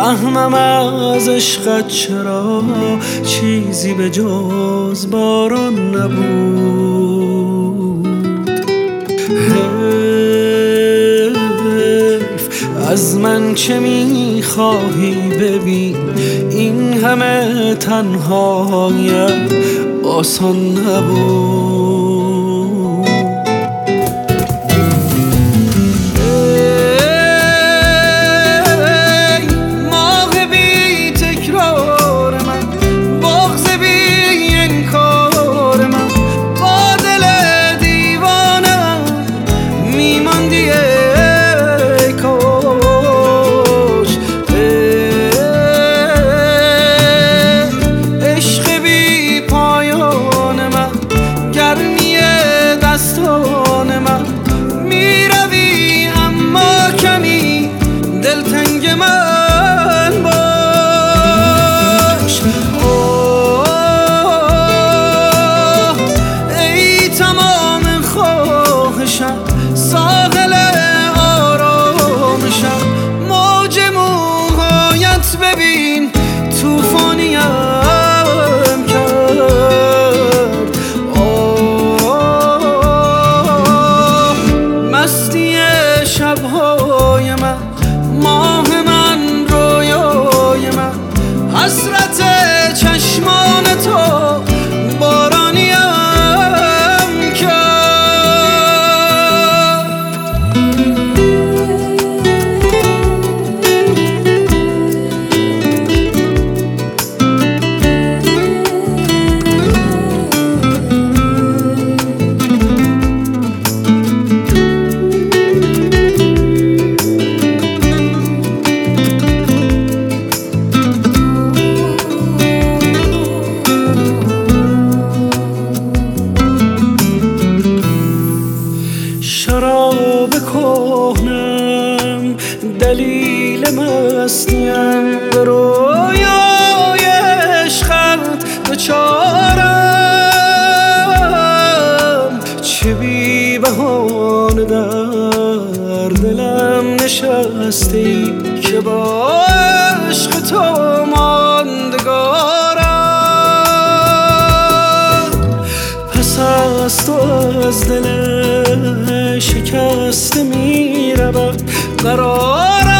نفهمم از عشقت چرا چیزی به جز باران نبود. حیف از من چه میخواهی ببین، این همه تنهایت آسان نبود. ساحل آرامشم، موج موهایت ببین توفانیم کرد. مستی شبهای من، ماه من، رویای من، حسرت چشمان تو بارانیم کرد. شراب کهنم دلیل مستیم، به رویای عشقت دچارم. چه بی بهانه در دلم نشستی که با عشق تو ماندگارم. پس از تو از دل شکسته می رود قرارم.